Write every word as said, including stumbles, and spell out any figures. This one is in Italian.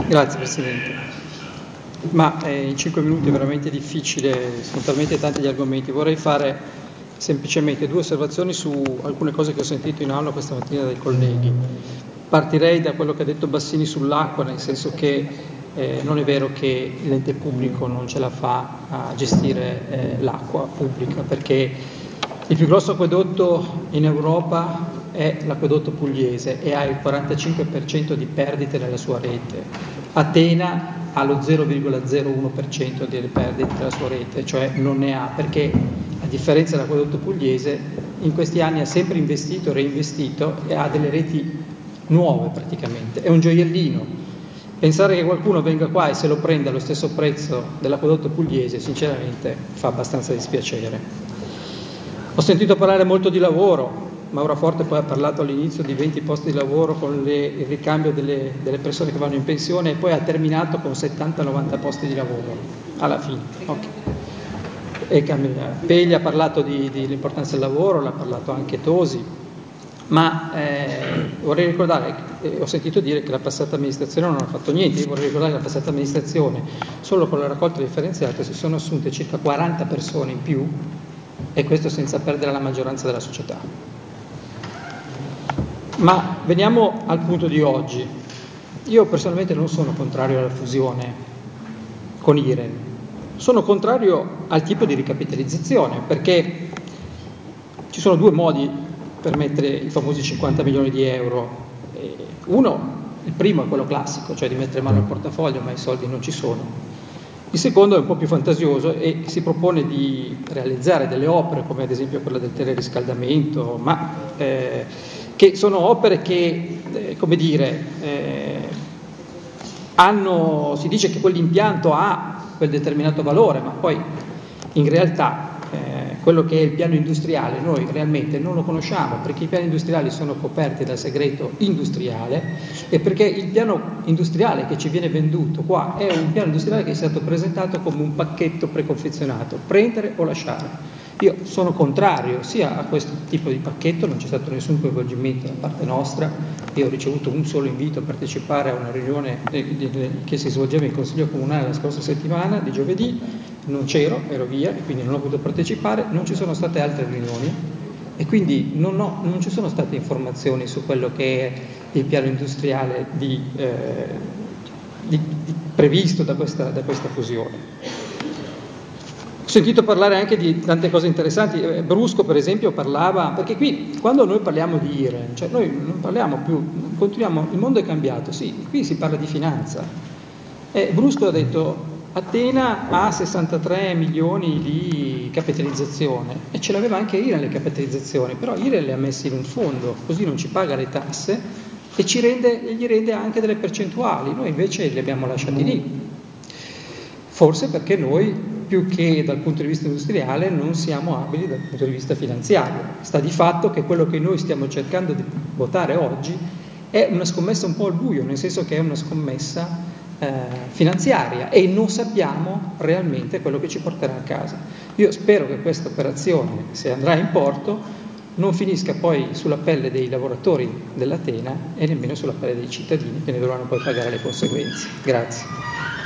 Grazie Presidente. Ma eh, in cinque minuti è veramente difficile, sono talmente tanti gli argomenti. Vorrei fare semplicemente due osservazioni su alcune cose che ho sentito in aula questa mattina dai colleghi. Partirei da quello che ha detto Bassini sull'acqua, nel senso che eh, non è vero che l'ente pubblico non ce la fa a gestire eh, l'acqua pubblica, perché il più grosso acquedotto in Europa è l'acquedotto pugliese e ha il quarantacinque per cento di perdite nella sua rete. Atena ha lo zero virgola zero uno per cento delle perdite della sua rete, cioè non ne ha, perché a differenza dell'acquedotto pugliese in questi anni ha sempre investito, reinvestito e ha delle reti nuove praticamente, è un gioiellino. Pensare che qualcuno venga qua e se lo prenda allo stesso prezzo dell'acquedotto pugliese sinceramente fa abbastanza dispiacere. Ho sentito parlare molto di lavoro. Maura Forte poi ha parlato all'inizio di venti posti di lavoro con le, il ricambio delle, delle persone che vanno in pensione e poi ha terminato con settanta novanta posti di lavoro alla fine. Okay. E Pegli ha parlato di, di, dell'importanza del lavoro, l'ha parlato anche Tosi, ma eh, vorrei ricordare, eh, ho sentito dire che la passata amministrazione non ha fatto niente. Io vorrei ricordare che la passata amministrazione solo con la raccolta differenziata si sono assunte circa quaranta persone in più, e questo senza perdere la maggioranza della società. Ma veniamo al punto di oggi. Io personalmente non sono contrario alla fusione con I R E N, sono contrario al tipo di ricapitalizzazione, perché ci sono due modi per mettere i famosi cinquanta milioni di euro. Uno, il primo è quello classico, cioè di mettere mano al portafoglio, ma i soldi non ci sono. Il secondo è un po' più fantasioso e si propone di realizzare delle opere, come ad esempio quella del teleriscaldamento, ma eh, che sono opere che, eh, come dire, eh, hanno, si dice che quell'impianto ha quel determinato valore, ma poi in realtà eh, quello che è il piano industriale noi realmente non lo conosciamo, perché i piani industriali sono coperti dal segreto industriale e perché il piano industriale che ci viene venduto qua è un piano industriale che è stato presentato come un pacchetto preconfezionato, prendere o lasciare. Io sono contrario sia a questo tipo di pacchetto, non c'è stato nessun coinvolgimento da parte nostra. Io ho ricevuto un solo invito a partecipare a una riunione che si svolgeva in Consiglio Comunale la scorsa settimana, di giovedì, non c'ero, ero via e quindi non ho potuto partecipare, non ci sono state altre riunioni e quindi non, ho, non ci sono state informazioni su quello che è il piano industriale di, eh, di, di previsto da questa, da questa fusione. Ho sentito parlare anche di tante cose interessanti. Brusco per esempio parlava, perché qui quando noi parliamo di I R E N, cioè noi non parliamo più, continuiamo, il mondo è cambiato, sì, qui si parla di finanza. E Brusco ha detto Atena ha sessantatré milioni di capitalizzazione e ce l'aveva anche I R E N le capitalizzazioni, però I R E N le ha messe in un fondo, così non ci paga le tasse e ci rende, gli rende anche delle percentuali, noi invece li abbiamo lasciati lì. Forse perché noi, più che dal punto di vista industriale, non siamo abili dal punto di vista finanziario. Sta di fatto che quello che noi stiamo cercando di votare oggi è una scommessa un po' al buio, nel senso che è una scommessa eh, finanziaria e non sappiamo realmente quello che ci porterà a casa. Io spero che questa operazione, se andrà in porto, non finisca poi sulla pelle dei lavoratori dell'Atena e nemmeno sulla pelle dei cittadini che ne dovranno poi pagare le conseguenze. Grazie.